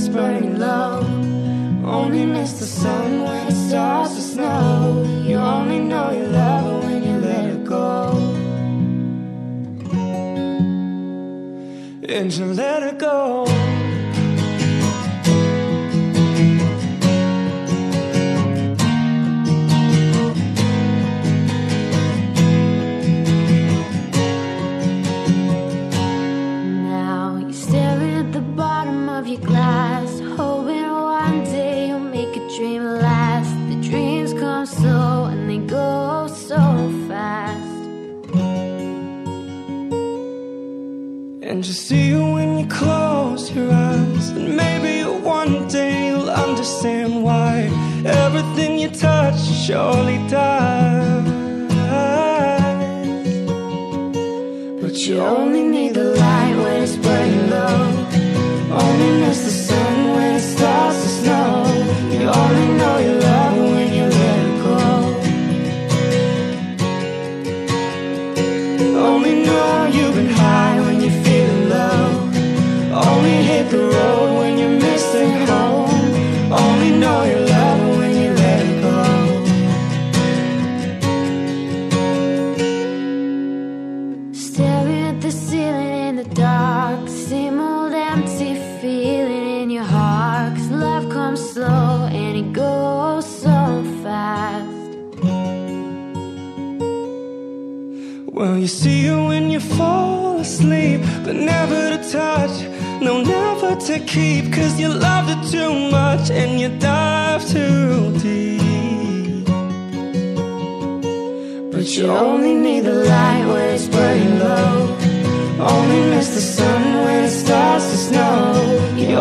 burning low. Only miss the sun when it starts to snow. You only know you love her when you let her go. And you let her go. Your glass, hoping one day you'll make a dream last. The dreams come slow and they go so fast. And you see you when you close your eyes, and maybe one day you'll understand why everything you touch surely dies. But you only need the light when it's burning low. Only miss the sun when it starts to snow. You only know you love her when you let her go. Only know you've been high when you're feeling low. Only hit the road when you're missing home. Only know you love her when you let her go. Staring at the ceiling in the dark, same old empty feeling in your heart. 'Cause love comes slow and it goes so fast. Well, you see her when you fall asleep, but never to touch, no, never to keep. 'Cause you loved her too much and you dive too deep. But you only need the light when it's burning low. Only miss the sun when it starts to snow. You